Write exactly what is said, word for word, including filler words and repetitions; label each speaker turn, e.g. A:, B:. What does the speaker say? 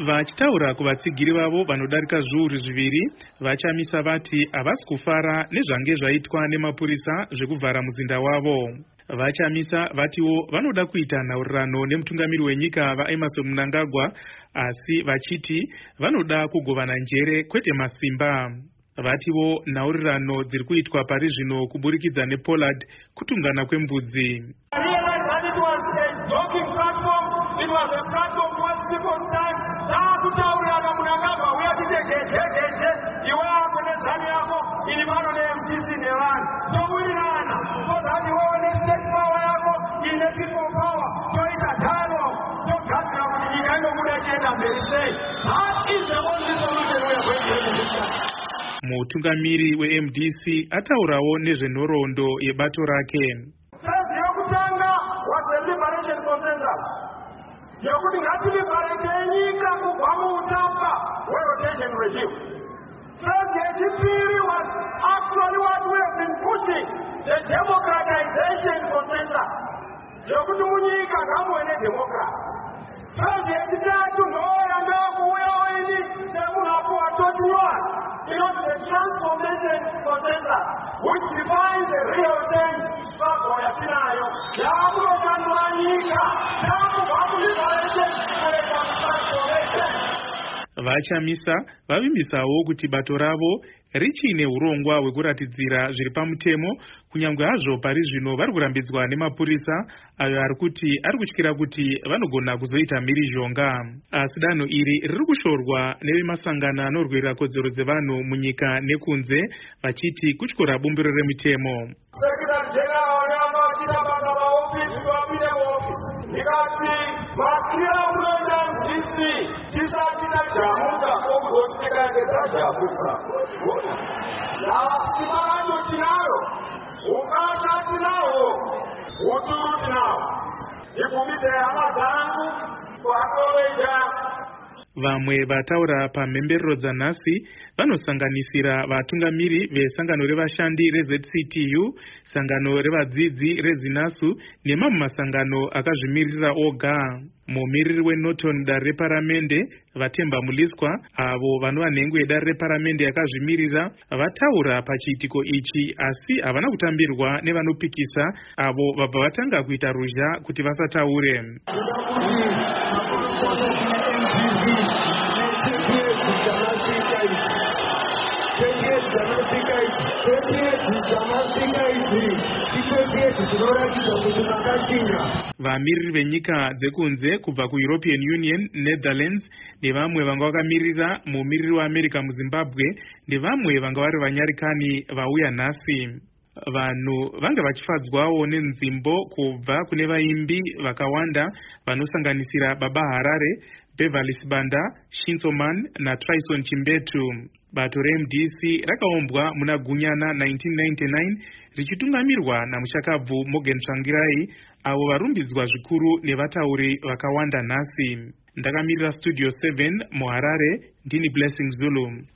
A: Vachitaura kuvatsigiri vavo vanodarika zviuru zviviri vachamisa vati havasi kufara nezvange zvaitwa nemapurisa zvekuvhara muzinda wavo. Vachamisa vatiwo vanoda kuita nhaurirano nemutungamiri wenyika vaEmmerson Mnangagwa, asi vachiti vanoda kugovana njere kwete masimba. Vatiwo nhaurirano dziri kuitwa pari zvino kuburikidza nePollard kutungana kwembudzi.
B: It was a platform once people stand. Taakutaurirana Mnangagwa uyatidegedegeje iwaa kune zani yako ili mano ne M D C nevanhu towirirana so that iwewe state power yako ine people power toita dialogue togadzira kuti nyika inobuda ichienda mberi sei. That is the only solution we are going to have in this country.
A: Mutungamiri weM D C ataurawo nezvenhoroondo yebato rake.
B: Phase yokutanga was the liberation consensus. Yokuti ngativarete nyika kubva muutapa hwerotation regime. Phase yechipiri was actually what we have been pushing, the democratization consensus. Yokuti munyika ngamuve nedemocracy. Phase yechitatu ndoyanga kuuya weni semunhapu watotwa, you know, the transformation consensus, which defines the real change struggle yatinayo. Yakunoshandura nyika, yakubva muliberation kuenda mutransformation.
A: Vachamisa vavimbisawo kuti bato ravo richine urongwa hwekuratidzira zviri pamutemo, kunyange hazvo pari zvino vari kurambidzwa nemapurisa ayo ari kuti ari kutyira kuti vanogona kuzoita mhirizhonga. Asi danho iri riri kushorwa nevemasangano anorwira kodzero dzevanhu munyika nekunze, vachiti kutyora bumbiro remitemo.
B: Secretary General yanga vachida basa maofisi vapinde muofisi. Ndikati vakwira unoenda M D C tisati tajamuka okuzotika ngedzajamuka. Lasimba racho tinaro, ukasha tinawo, uturu tinawo. Ikumbidze hama dzangu kwatoleja.
A: Vamwe vataura pamhemberero dzanhasi vanosanganisira vatungamiri vesangano revashandi reZ C T U, sangano revadzidzi reZinasu nemamwe masangano akazvimirira oga. Mumiriri weNorton dare reparamende Vatemba Muliswa, avo vanova nhengo yedare reparamende yakazvimirira, vataura pachiitiko ichi asi havana kutambirwa nevanopikisa avo vabva vatanga kuita ruzha kuti vasataure. Vamiriri venyika dzekunze kubva kuEuropean Union, Netherlands nevamwe vanga vakamirira mumiriri weAmerica muZimbabwe nevamwe vanga vari vanyarikani vauya nhasi. Vanhu vanga vachifadzwawo nenzimbo kubva kune vaimbi vakawanda vanosanganisira Baba Harare, Beverly Sibanda, Shinso Man naTryson Chimbetu. Bato reM D C rakaumbwa muna Gunyana nineteen ninety-nine richitungamirwa namushakabvu Morgan Tsvangirai, avo varumbidzwa zvikuru nevatauri vakawanda nhasi. Ndakamirira Studio seven muHarare, ndini Blessing Zulu.